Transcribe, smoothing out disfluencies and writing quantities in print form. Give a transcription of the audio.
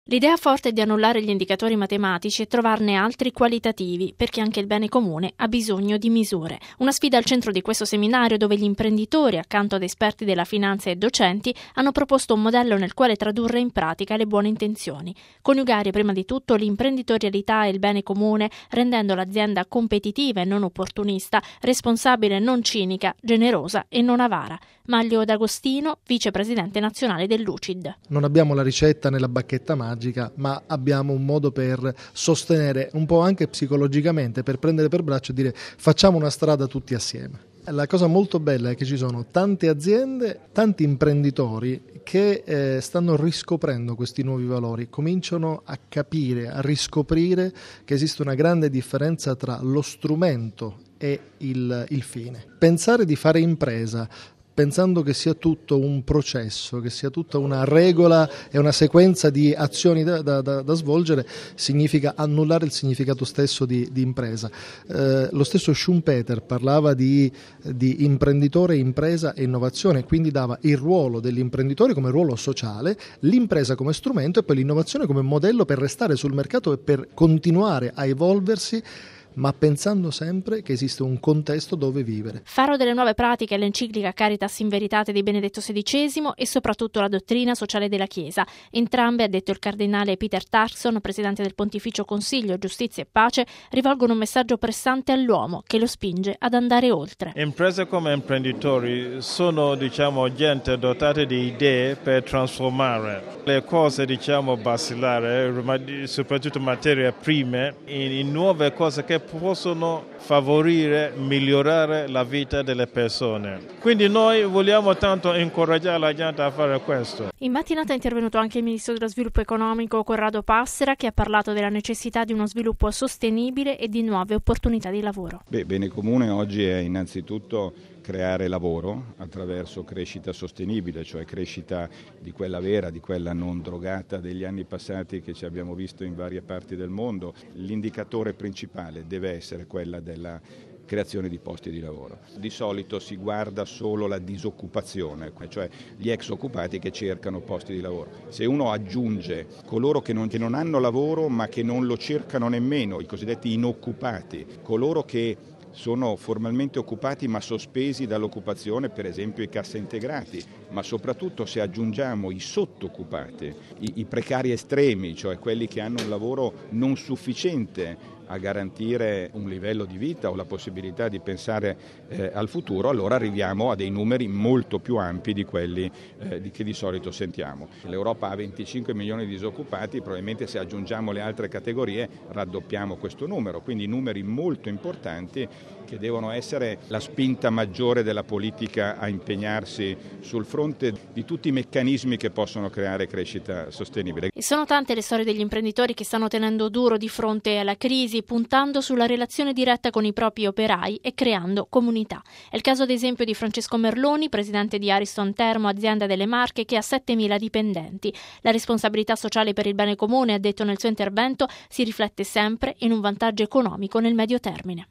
L'idea forte è di annullare gli indicatori matematici e trovarne altri qualitativi, perché anche il bene comune ha bisogno di misure. Una sfida al centro di questo seminario, dove gli imprenditori, accanto ad esperti della finanza e docenti, hanno proposto un modello nel quale tradurre in pratica le buone intenzioni. Coniugare prima di tutto l'imprenditorialità e il bene comune, rendendo l'azienda competitiva e non opportunista, responsabile e non cinica, generosa e non avara. Maglio D'Agostino, vicepresidente nazionale dell'UCID. Non abbiamo la ricetta nella bacchetta magica, ma abbiamo un modo per sostenere un po' anche psicologicamente, per prendere per braccio e dire facciamo una strada tutti assieme. La cosa molto bella è che ci sono tante aziende, tanti imprenditori che stanno riscoprendo questi nuovi valori, cominciano a capire, a riscoprire che esiste una grande differenza tra lo strumento e il fine. Pensare di fare impresa pensando che sia tutto un processo, che sia tutta una regola e una sequenza di azioni da svolgere, significa annullare il significato stesso di impresa. Lo stesso Schumpeter parlava di imprenditore, impresa e innovazione, quindi dava il ruolo dell'imprenditore come ruolo sociale, l'impresa come strumento e poi l'innovazione come modello per restare sul mercato e per continuare a evolversi, ma pensando sempre che esiste un contesto dove vivere. Faro delle nuove pratiche è l'enciclica Caritas in Veritate di Benedetto XVI e soprattutto la dottrina sociale della Chiesa. Entrambe, ha detto il cardinale Peter Turkson, presidente del Pontificio Consiglio Giustizia e Pace, rivolgono un messaggio pressante all'uomo che lo spinge ad andare oltre. Imprese come imprenditori sono, gente dotate di idee per trasformare le cose, basilari, soprattutto materie prime, in nuove cose che possono favorire, migliorare la vita delle persone. Quindi noi vogliamo tanto incoraggiare la gente a fare questo. In mattinata è intervenuto anche il ministro dello sviluppo economico Corrado Passera, che ha parlato della necessità di uno sviluppo sostenibile e di nuove opportunità di lavoro. Bene comune oggi è innanzitutto creare lavoro attraverso crescita sostenibile, cioè crescita di quella vera, di quella non drogata degli anni passati che ci abbiamo visto in varie parti del mondo. L'indicatore principale deve essere quella della creazione di posti di lavoro. Di solito si guarda solo la disoccupazione, cioè gli ex occupati che cercano posti di lavoro. Se uno aggiunge coloro che non hanno lavoro ma che non lo cercano nemmeno, i cosiddetti inoccupati, coloro che sono formalmente occupati ma sospesi dall'occupazione, per esempio i cassaintegrati, ma soprattutto se aggiungiamo i sottoccupati, i precari estremi, cioè quelli che hanno un lavoro non sufficiente a garantire un livello di vita o la possibilità di pensare al futuro, allora arriviamo a dei numeri molto più ampi di quelli che di solito sentiamo. L'Europa ha 25 milioni di disoccupati, probabilmente se aggiungiamo le altre categorie raddoppiamo questo numero, quindi numeri molto importanti che devono essere la spinta maggiore della politica a impegnarsi sul fronte di tutti i meccanismi che possono creare crescita sostenibile. E sono tante le storie degli imprenditori che stanno tenendo duro di fronte alla crisi, puntando sulla relazione diretta con i propri operai e creando comunità. È il caso ad esempio di Francesco Merloni, presidente di Ariston Termo, azienda delle Marche, che ha 7.000 dipendenti. La responsabilità sociale per il bene comune, ha detto nel suo intervento, si riflette sempre in un vantaggio economico nel medio termine.